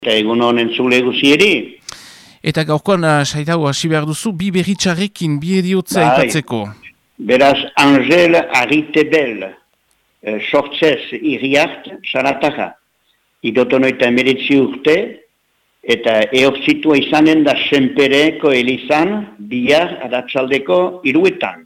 Eta egun honen zule guzieri. Eta gaurkoan saitau hasi behar duzu, bi berritxarrekin, bi eriotza aipatzeko. Beraz, Angel Aritebel, sortzez irriart, Sarataja. Idotonoita emeritzi urte, eta eortzitua izanen da Senpereko elizan, bihar adatzaldeko iruetan.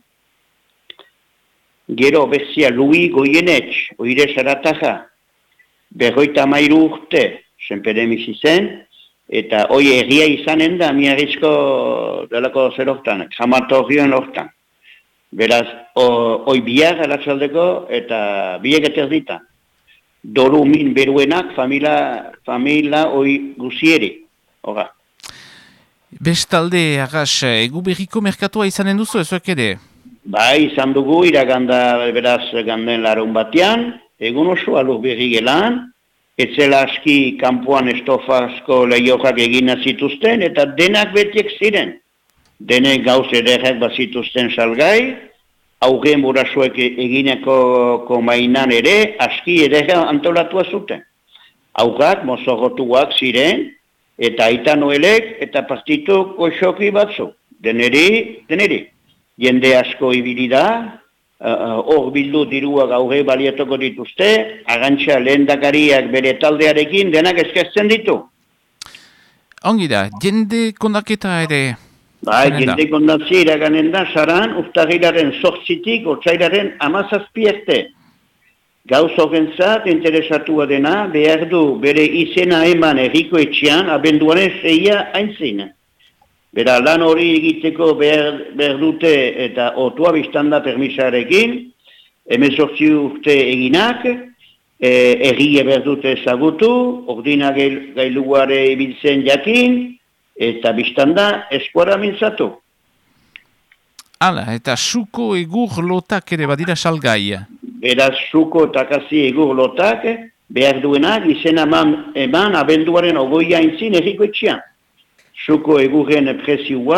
Gero bezia Louis Goyenetx, oire Sarataja, 53 urte, Senpere zen, eta hoi erria izanen da miarrizko delako zer hortan, krematorioen hortan. Beraz, hoi bihar alatzaldeko eta biek eterdita. Doru min beruenak familia hoi guzieri. Hora. Bestalde, arras, egu berriko merkatua izanen duzu, ezuek ere? Bai, izan dugu iraganda beraz ganden larun batean, egun oso alur berri gelan, etzela aski kanpoan estofazko lehiokak egina zituzten, eta denak betiek ziren. Denek gauz ederrak bazituzten salgai, aurren burasuek egineko mainan ere, aski ederrak antolatua zuten. Aurrak mozorrotuak ziren, eta aita noelek, eta partitu koxoki batzu. Deneri. Jende asko ibili da, hor bildu dirua gaurre baliatuko dituzte, agantxa lehendakariak bere taldearekin denak eskertzen ditu. Ongi da, jende kondaketa ere? Bai, jende kondatzi iraganen da, saran, urtagilaren 8-tik, otsailaren 17 arte. Gauz horrentzat interesatua dena, behar du bere izena eman erriko etxean, abenduaren 6 aintzin. Bera, lan hori egiteko behar dute eta otua biztanda permisarekin, 18 urte eginak, errie behar dute ezagutu, ordina gailuare ibiltzen jakin, eta biztanda eskuara mintzatu. Hala, eta suko egur lotak ere badira salgai. Beraz, suko eta kasi egur lotak, behar duenak izena eman abenduaren 20 aintzin erriko etxean. Suko egurren prezioa,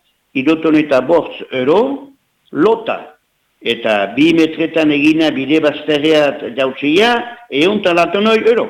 75 euro, lota. Eta 2 metretan egina bide bazterreat jautzia, 109 euro.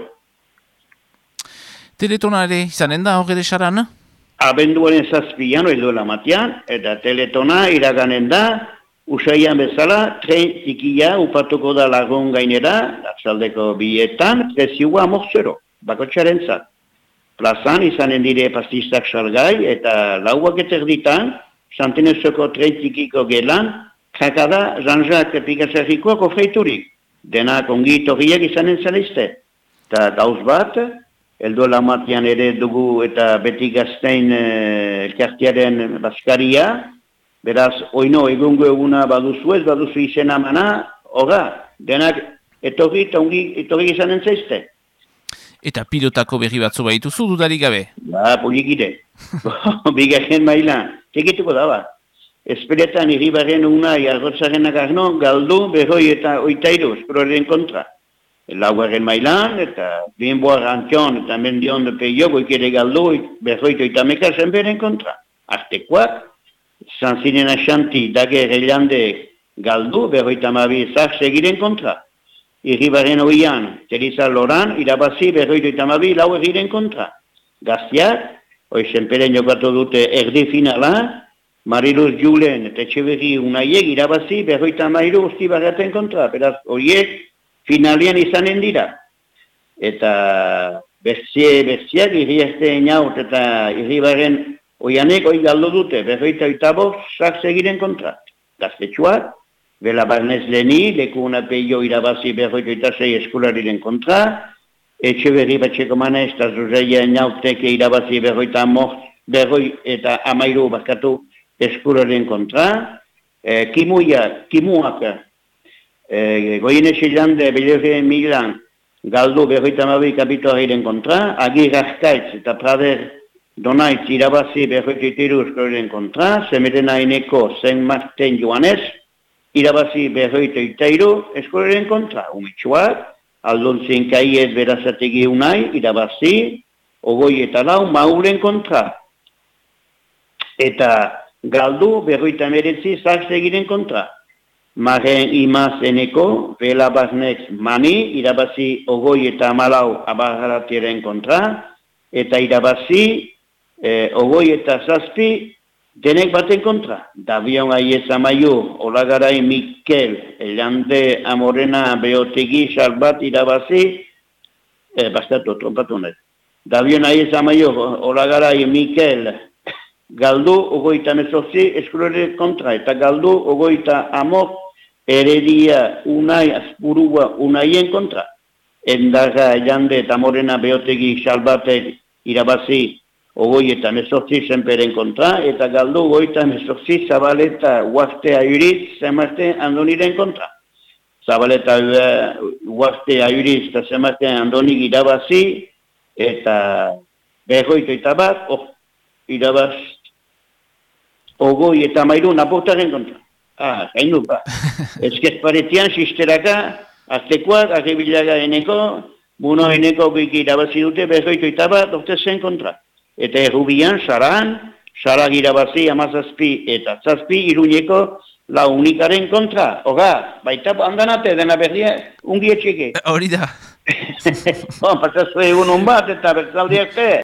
Teletona ere izanen da horre desaran? Abenduaren 7an edoela matean, eta teletona iraganen da, usaian bezala, tren zikia upatuko da lagun gainera, atzaldeko bietan, prezioa 10 euro, bakotxaren zat. Plazan izanen dire pastistak salgai eta lauak eterditan, Santenezoko tren txikiko gelan, kakada Jean-Jacques Picasserrikoak ofreiturik. Denak ongi torriak izanen zalizte. Eta gauz bat, elduela matian ere dugu eta beti gaztein elkartiaren baskaria, beraz, oino egungo eguna baduzu ez, baduzu izena mana, hoga, denak etorri eta ongi etorri izanen zaizte. Eta pilotako berri batzu baituzu dudarik gabe? Ba, polikide. Bigarren mailan. Tekituko da, ba. Esperetan irribarren unai arrotzarenak arno, galdu, berroi eta oitairu, esproren kontra. Laugarren mailan, eta bienboar antion, eta mendion de peio, goikere galdu, berroi eta meka zenberen kontra. Artekoak, zantzinen asanti, dager elande galdu, berroi eta mabi zar segiren kontra. Irribarren oian, Teresa Loran, irabazi berroitu eta mabi lau egiren kontra. Gaztiak, hoi senperen jokatu dute erdi finala, Mariluz Julen eta Etxeberri unaiek irabazi berroitu eta mairu usti barraten kontra. Beraz, horiek finalian izanen dira. Eta berziak irriazte inaut eta irribarren oianek hoi galdu dute berroitu eta bost sartze egiren kontra. Gaztetxuak, Bela Barnez Leni, leku unapeio irabazi berroitu eta 6 eskulariren kontra, Etxeberri batxeko manez, eta Zuzaia inauteke irabazi berroi eta amairu bakatu eskularen kontra, Kimuak, Goienes Ilande, Belerre Milan, galdu berroitu amabi kapituariren kontra, Agir Azkaitz eta Prader Donaitz irabazi berroitu itiru eskularen kontra, Semerena Eneko, Saint Martin Joanes, irabazi berroitu itairu eskolaren kontra. Umitxuak, aldontzen kaiez berazategi unai, irabazi, ogoi eta lau, maulen kontra. Eta galdu berroitu emeretzi zarzegiren kontra. Maren Imaz Eneko, Bela Barnex Mani, irabazi ogoi eta amalau abarratieren kontra, eta irabazi, ogoi eta zazpi, denek baten kontra. Dabion Aiez Amaiur, Olagarai Mikel, Elande Amorena Beotegi Salbat irabazi, bastatu, trompatu nahi. Dabion Aiez Amaiur, Olagarai Mikel, galdu ogoita mezortzi eskurere kontra, eta galdu ogoita amor Heredia Unai Azpurua Unaien kontra. Endaga Elande eta Amorena Beotegi Salbatek irabazi ogoita mezortzi zenperen kontra, eta galdu ogoita mezortzi Zabaleta Huazte Ayuriz Zemarte Andoniren kontra. Zabaleta Huazte Ayuriz eta Zemarte Andonik irabazi, eta berroita bat, irabaz ogoi eta mairu naportaren kontra. Gainu, ezkez paretian sisteraka, aztekoak, arrebilaga eneko, buno eneko irabazi dute berroita bat, orte zen kontra. Eta errubian, Sarak irabazi amazazpi eta zazpi iruñeko la unikaren kontra. Hoga, baita handanate dena berdia, ungi etxeke. Hori da. Pasazue egun bat eta bertzaldiak